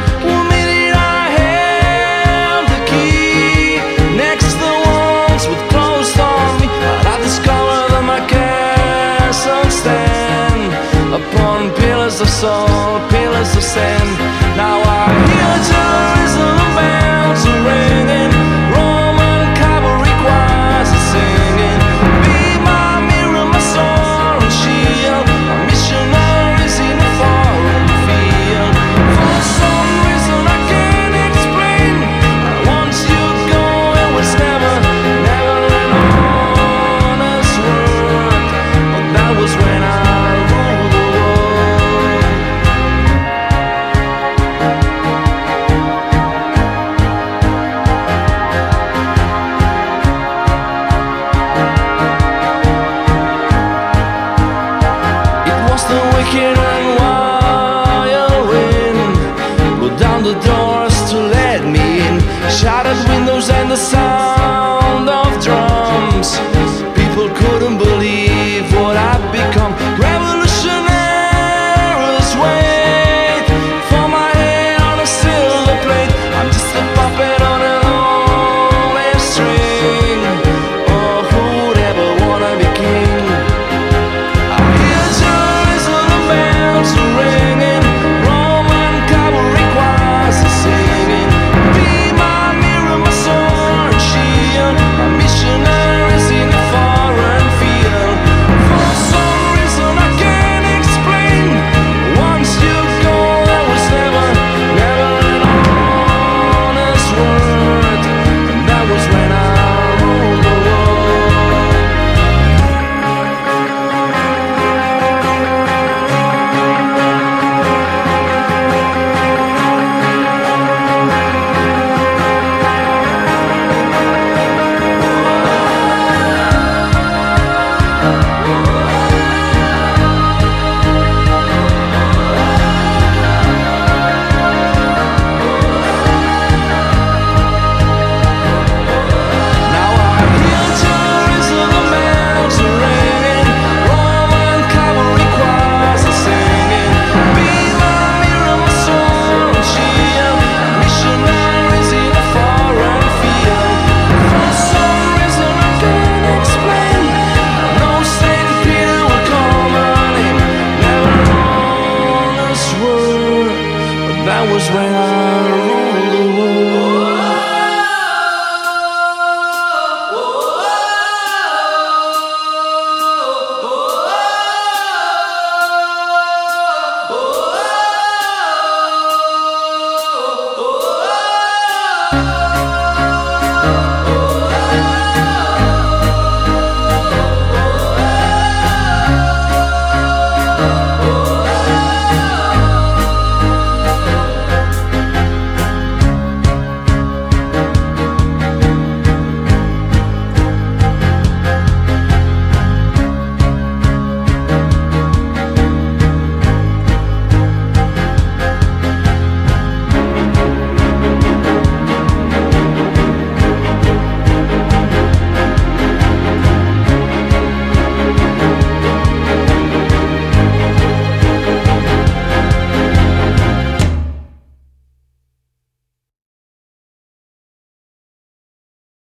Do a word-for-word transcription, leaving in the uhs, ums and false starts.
One minute I held the key next to the ones with closed on me, but I discovered that my castle stand upon pillars of salt, pillars of sand. Now I hear Jerusalem bells are ringing, Roman cavalry choirs are singing. Be my mirror, my sword and shield, my missionaries in a foreign field. For some reason I can't explain, once you go it was never, never an honest word. But that was when I ruled the world. It was the wicked and wild wind, blew down the doors to let me in, shattered windows and the sun